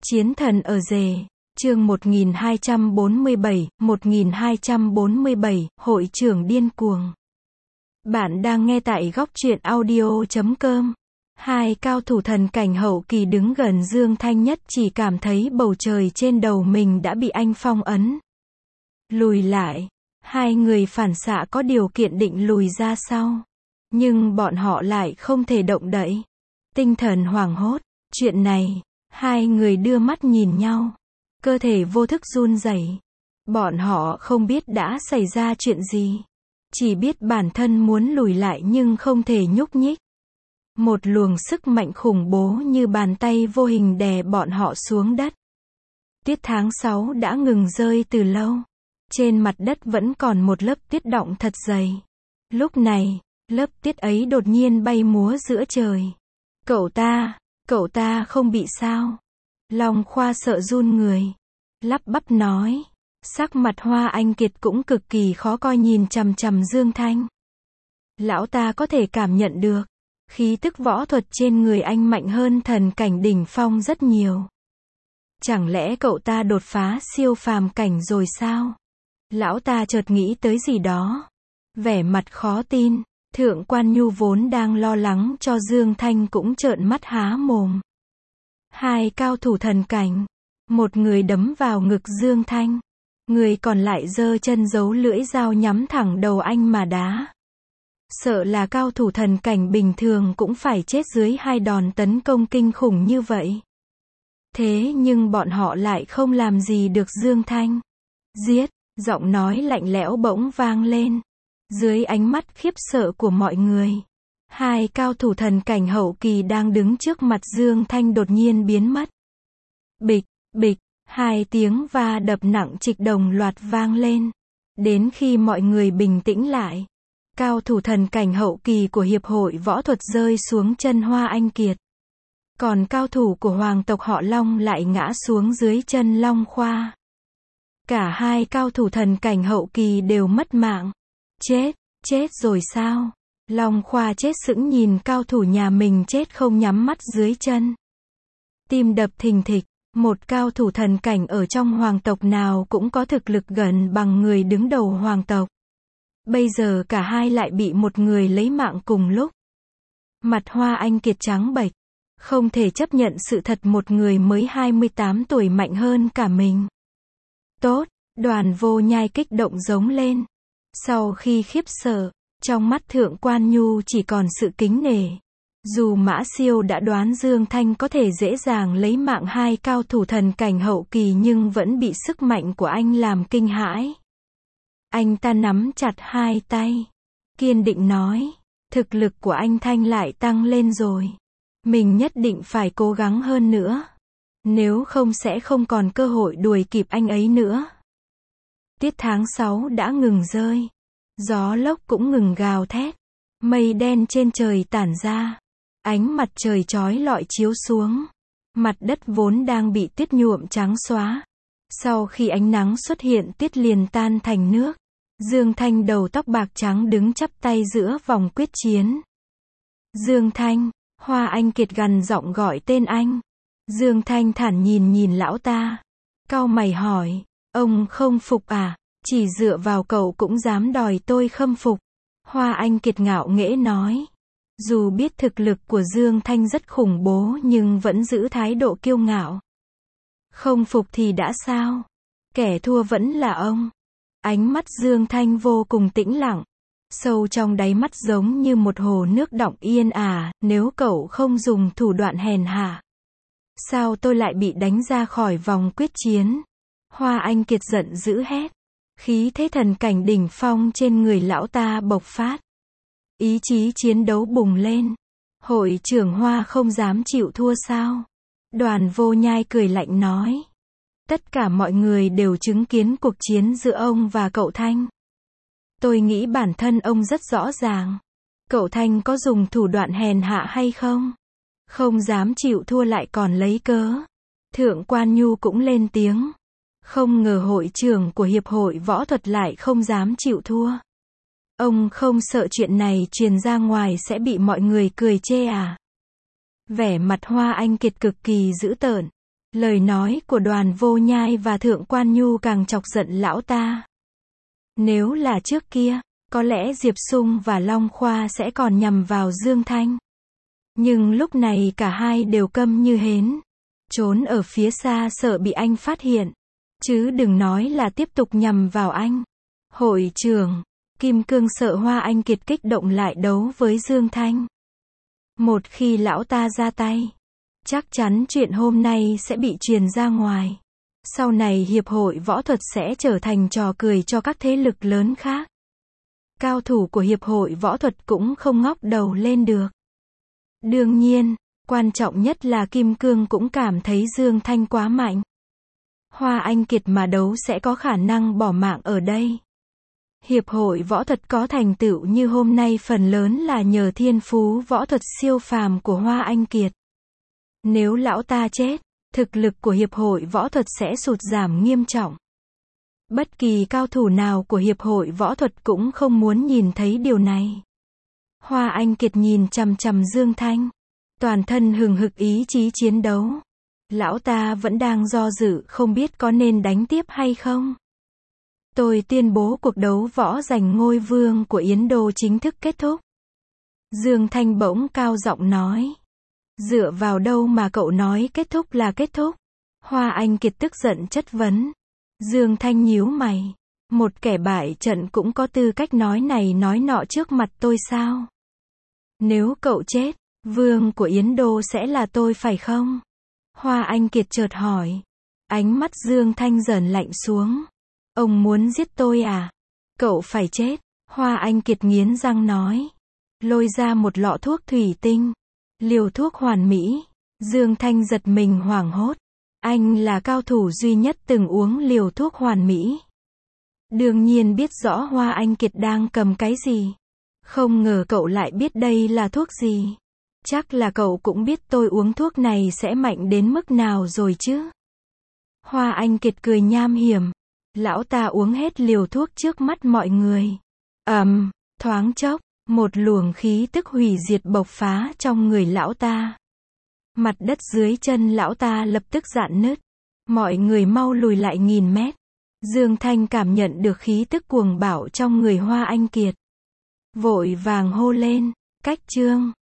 Chiến thần ở rề. Chương 1247, Hội trưởng điên cuồng. Bạn đang nghe tại góc truyện audio.com. Hai cao thủ thần cảnh hậu kỳ đứng gần Dương Thanh Nhất chỉ cảm thấy bầu trời trên đầu mình đã bị anh phong ấn. Lùi lại. Hai người phản xạ có điều kiện định lùi ra sau. Nhưng bọn họ lại không thể động đậy. Tinh thần hoảng hốt. Chuyện này. Hai người đưa mắt nhìn nhau. Cơ thể vô thức run rẩy. Bọn họ không biết đã xảy ra chuyện gì. Chỉ biết bản thân muốn lùi lại nhưng không thể nhúc nhích. Một luồng sức mạnh khủng bố như bàn tay vô hình đè bọn họ xuống đất. Tuyết tháng 6 đã ngừng rơi từ lâu. Trên mặt đất vẫn còn một lớp tuyết đọng thật dày. Lúc này, lớp tuyết ấy đột nhiên bay múa giữa trời. Cậu ta không bị sao? Long Khoa sợ run người. Lắp bắp nói. Sắc mặt Hoa Anh Kiệt cũng cực kỳ khó coi nhìn chằm chằm Dương Thanh. Lão ta có thể cảm nhận được. Khí tức võ thuật trên người anh mạnh hơn thần cảnh đỉnh phong rất nhiều. Chẳng lẽ cậu ta đột phá siêu phàm cảnh rồi sao? Lão ta chợt nghĩ tới gì đó. Vẻ mặt khó tin. Thượng Quan Nhu vốn đang lo lắng cho Dương Thanh cũng trợn mắt há mồm. Hai cao thủ thần cảnh. Một người đấm vào ngực Dương Thanh. Người còn lại giơ chân giấu lưỡi dao nhắm thẳng đầu anh mà đá. Sợ là cao thủ thần cảnh bình thường cũng phải chết dưới hai đòn tấn công kinh khủng như vậy. Thế nhưng bọn họ lại không làm gì được Dương Thanh. Giết, giọng nói lạnh lẽo bỗng vang lên. Dưới ánh mắt khiếp sợ của mọi người. Hai cao thủ thần cảnh hậu kỳ đang đứng trước mặt Dương Thanh đột nhiên biến mất. Bịch, bịch, hai tiếng va đập nặng trịch đồng loạt vang lên. Đến khi mọi người bình tĩnh lại. Cao thủ thần cảnh hậu kỳ của Hiệp hội Võ thuật rơi xuống chân Hoa Anh Kiệt. Còn cao thủ của hoàng tộc họ Long lại ngã xuống dưới chân Long Khoa. Cả hai cao thủ thần cảnh hậu kỳ đều mất mạng. Chết rồi sao? Long Khoa chết sững nhìn cao thủ nhà mình chết không nhắm mắt dưới chân. Tim đập thình thịch, một cao thủ thần cảnh ở trong hoàng tộc nào cũng có thực lực gần bằng người đứng đầu hoàng tộc. Bây giờ cả hai lại bị một người lấy mạng cùng lúc. Mặt Hoa Anh Kiệt trắng bệch, không thể chấp nhận sự thật một người mới 28 tuổi mạnh hơn cả mình. Tốt, Đoàn Vô Nhai kích động giống lên. Sau khi khiếp sợ, trong mắt Thượng Quan Nhu chỉ còn sự kính nể. Dù Mã Siêu đã đoán Dương Thanh có thể dễ dàng lấy mạng hai cao thủ thần cảnh hậu kỳ nhưng vẫn bị sức mạnh của anh làm kinh hãi. Anh ta nắm chặt hai tay. Kiên định nói. Thực lực của anh Thanh lại tăng lên rồi. Mình nhất định phải cố gắng hơn nữa. Nếu không sẽ không còn cơ hội đuổi kịp anh ấy nữa. Tiết tháng 6 đã ngừng rơi. Gió lốc cũng ngừng gào thét. Mây đen trên trời tản ra. Ánh mặt trời chói lọi chiếu xuống. Mặt đất vốn đang bị tuyết nhuộm trắng xóa. Sau khi ánh nắng xuất hiện tuyết liền tan thành nước. Dương Thanh đầu tóc bạc trắng đứng chắp tay giữa vòng quyết chiến. Dương Thanh, Hoa Anh Kiệt gằn giọng gọi tên anh. Dương Thanh thản nhìn lão ta. Cau mày hỏi, ông không phục à? Chỉ dựa vào cậu cũng dám đòi tôi khâm phục. Hoa Anh Kiệt ngạo nghễ nói. Dù biết thực lực của Dương Thanh rất khủng bố nhưng vẫn giữ thái độ kiêu ngạo. Không phục thì đã sao? Kẻ thua vẫn là ông. Ánh mắt Dương Thanh vô cùng tĩnh lặng. Sâu trong đáy mắt giống như một hồ nước đọng yên ả, nếu cậu không dùng thủ đoạn hèn hạ. Sao tôi lại bị đánh ra khỏi vòng quyết chiến? Hoa Anh Kiệt giận dữ hét. Khí thế thần cảnh đỉnh phong trên người lão ta bộc phát. Ý chí chiến đấu bùng lên. Hội trưởng Hoa không dám chịu thua sao? Đoàn Vô Nhai cười lạnh nói. Tất cả mọi người đều chứng kiến cuộc chiến giữa ông và cậu Thanh. Tôi nghĩ bản thân ông rất rõ ràng. Cậu Thanh có dùng thủ đoạn hèn hạ hay không? Không dám chịu thua lại còn lấy cớ. Thượng Quan Nhu cũng lên tiếng. Không ngờ hội trưởng của Hiệp hội Võ thuật lại không dám chịu thua. Ông không sợ chuyện này truyền ra ngoài sẽ bị mọi người cười chê à? Vẻ mặt Hoa Anh Kiệt cực kỳ dữ tợn. Lời nói của Đoàn Vô Nhai và Thượng Quan Nhu càng chọc giận lão ta. Nếu là trước kia, có lẽ Diệp Sung và Long Khoa sẽ còn nhằm vào Dương Thanh. Nhưng lúc này cả hai đều câm như hến. Trốn ở phía xa sợ bị anh phát hiện. Chứ đừng nói là tiếp tục nhằm vào anh. Hội trưởng, Kim Cương sợ Hoa Anh Kiệt kích động lại đấu với Dương Thanh. Một khi lão ta ra tay, chắc chắn chuyện hôm nay sẽ bị truyền ra ngoài. Sau này hiệp hội võ thuật sẽ trở thành trò cười cho các thế lực lớn khác. Cao thủ của hiệp hội võ thuật cũng không ngóc đầu lên được. Đương nhiên, quan trọng nhất là Kim Cương cũng cảm thấy Dương Thanh quá mạnh. Hoa Anh Kiệt mà đấu sẽ có khả năng bỏ mạng ở đây. Hiệp hội võ thuật có thành tựu như hôm nay phần lớn là nhờ thiên phú võ thuật siêu phàm của Hoa Anh Kiệt. Nếu lão ta chết, thực lực của hiệp hội võ thuật sẽ sụt giảm nghiêm trọng. Bất kỳ cao thủ nào của hiệp hội võ thuật cũng không muốn nhìn thấy điều này. Hoa Anh Kiệt nhìn chằm chằm Dương Thanh, toàn thân hừng hực ý chí chiến đấu. Lão ta vẫn đang do dự không biết có nên đánh tiếp hay không. Tôi tuyên bố cuộc đấu võ giành ngôi vương của Yến Đô chính thức kết thúc. Dương Thanh bỗng cao giọng nói. Dựa vào đâu mà cậu nói kết thúc là kết thúc? Hoa Anh Kiệt tức giận chất vấn. Dương Thanh nhíu mày. Một kẻ bại trận cũng có tư cách nói này nói nọ trước mặt tôi sao? Nếu cậu chết, vương của Yến Đô sẽ là tôi phải không? Hoa Anh Kiệt chợt hỏi. Ánh mắt Dương Thanh dần lạnh xuống. Ông muốn giết tôi à? Cậu phải chết. Hoa Anh Kiệt nghiến răng nói. Lôi ra một lọ thuốc thủy tinh. Liều thuốc hoàn mỹ. Dương Thanh giật mình hoảng hốt. Anh là cao thủ duy nhất từng uống liều thuốc hoàn mỹ. Đương nhiên biết rõ Hoa Anh Kiệt đang cầm cái gì. Không ngờ cậu lại biết đây là thuốc gì. Chắc là cậu cũng biết tôi uống thuốc này sẽ mạnh đến mức nào rồi chứ. Hoa Anh Kiệt cười nham hiểm. Lão ta uống hết liều thuốc trước mắt mọi người. Thoáng chốc, một luồng khí tức hủy diệt bộc phá trong người lão ta. Mặt đất dưới chân lão ta lập tức rạn nứt. Mọi người mau lùi lại nghìn mét. Dương Thanh cảm nhận được khí tức cuồng bạo trong người Hoa Anh Kiệt. Vội vàng hô lên, cách chương.